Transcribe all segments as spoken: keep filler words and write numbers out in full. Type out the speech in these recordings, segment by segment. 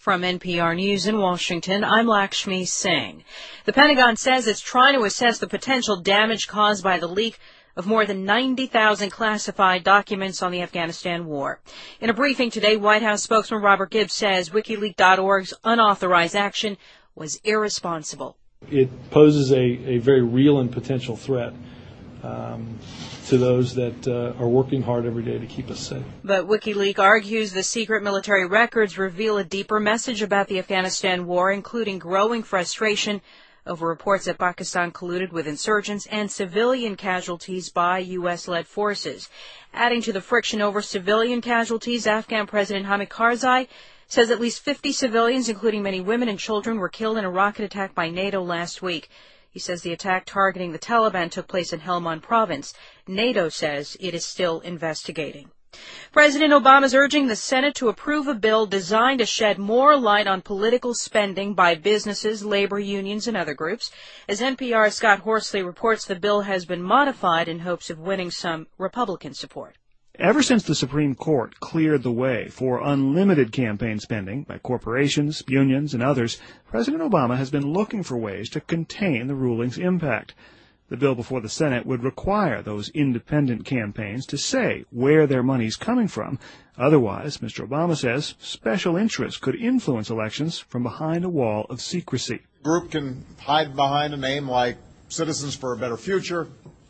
From N P R News in Washington, I'm Lakshmi Singh. The Pentagon says it's trying to assess the potential damage caused by the leak of more than ninety thousand classified documents on the Afghanistan war. In a briefing today, White House spokesman Robert Gibbs says WikiLeaks dot org's unauthorized action was irresponsible. It poses a, a very real and potential threat um, to those that uh, are working hard every day to keep us safe. But WikiLeaks argues the secret military records reveal a deeper message about the Afghanistan war, including growing frustration over reports that Pakistan colluded with insurgents and civilian casualties by U S-led forces. Adding to the friction over civilian casualties, Afghan President Hamid Karzai says at least fifty civilians, including many women and children, were killed in a rocket attack by NATO last week. He says the attack targeting the Taliban took place in Helmand province. NATO says it is still investigating. President Obama is urging the Senate to approve a bill designed to shed more light on political spending by businesses, labor unions, and other groups. As N P R's Scott Horsley reports, the bill has been modified in hopes of winning some Republican support. Ever since the Supreme Court cleared the way for unlimited campaign spending by corporations, unions, and others, President Obama has been looking for ways to contain the ruling's impact. The bill before the Senate would require those independent campaigns to say where their money's coming from. Otherwise, Mister Obama says, special interests could influence elections from behind a wall of secrecy. The group can hide behind a name like Citizens for a Better Future,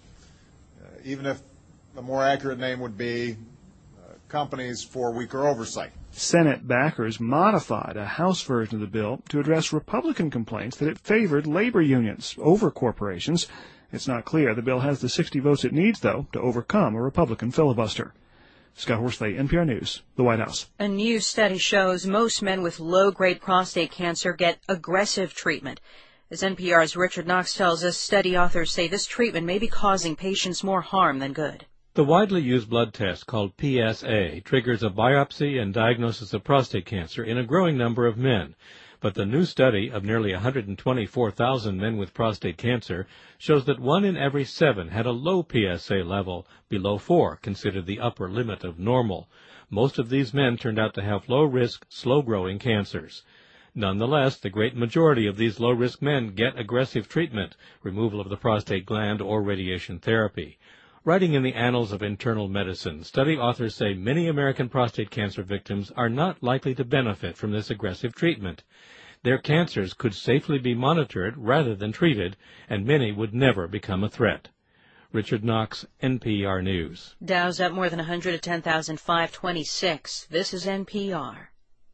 uh, even if the more accurate name would be uh, Companies for Weaker Oversight. Senate backers modified a House version of the bill to address Republican complaints that it favored labor unions over corporations. It's not clear the bill has the sixty votes it needs, though, to overcome a Republican filibuster. Scott Horsley, N P R News, the White House. A new study shows most men with low-grade prostate cancer get aggressive treatment. As N P R's Richard Knox tells us, study authors say this treatment may be causing patients more harm than good. The widely used blood test called P S A triggers a biopsy and diagnosis of prostate cancer in a growing number of men. But the new study of nearly one hundred twenty-four thousand men with prostate cancer shows that one in every seven had a low P S A level, below four, considered the upper limit of normal. Most of these men turned out to have low-risk, slow-growing cancers. Nonetheless, the great majority of these low-risk men get aggressive treatment, removal of the prostate gland or radiation therapy. Writing in the Annals of Internal Medicine, study authors say many American prostate cancer victims are not likely to benefit from this aggressive treatment. Their cancers could safely be monitored rather than treated, and many would never become a threat. Richard Knox, N P R News. Dow's up more than one hundred ten thousand five hundred twenty-six. This is N P R.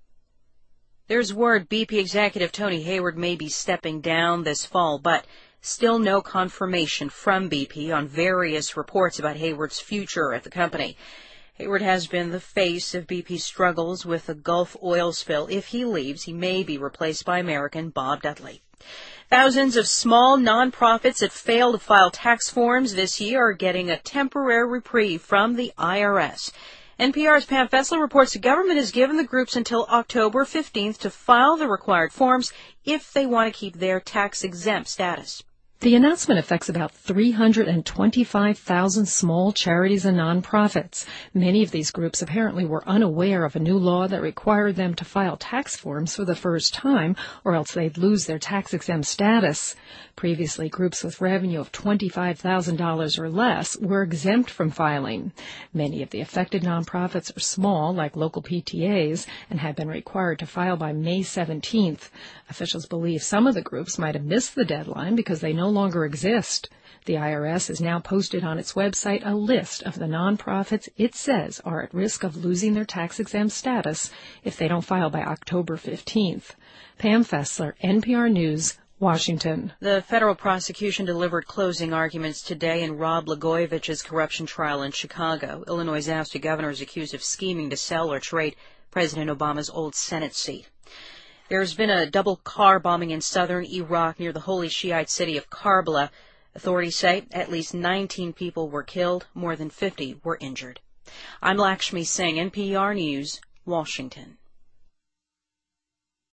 There's word B P executive Tony Hayward may be stepping down this fall, but still no confirmation from B P on various reports about Hayward's future at the company. Hayward has been the face of B P's struggles with the Gulf oil spill. If he leaves, he may be replaced by American Bob Dudley. Thousands of small nonprofits that failed to file tax forms this year are getting a temporary reprieve from the I R S. N P R's Pam Fessler reports the government has given the groups until October fifteenth to file the required forms if they want to keep their tax-exempt status. The announcement affects about three hundred twenty-five thousand small charities and nonprofits. Many of these groups apparently were unaware of a new law that required them to file tax forms for the first time, or else they'd lose their tax-exempt status. Previously, groups with revenue of twenty-five thousand dollars or less were exempt from filing. Many of the affected nonprofits are small, like local P T As, and have been required to file by May seventeenth. Officials believe some of the groups might have missed the deadline because they no longer exist. The I R S has now posted on its website a list of the nonprofits it says are at risk of losing their tax-exempt status if they don't file by October fifteenth. Pam Fessler, N P R News, Washington. The federal prosecution delivered closing arguments today in Rod Blagojevich's corruption trial in Chicago. Illinois' ousted governor is accused of scheming to sell or trade President Obama's old Senate seat. There's been a double car bombing in southern Iraq near the holy Shiite city of Karbala. Authorities say at least nineteen people were killed, more than fifty were injured. I'm Lakshmi Singh, N P R News, Washington.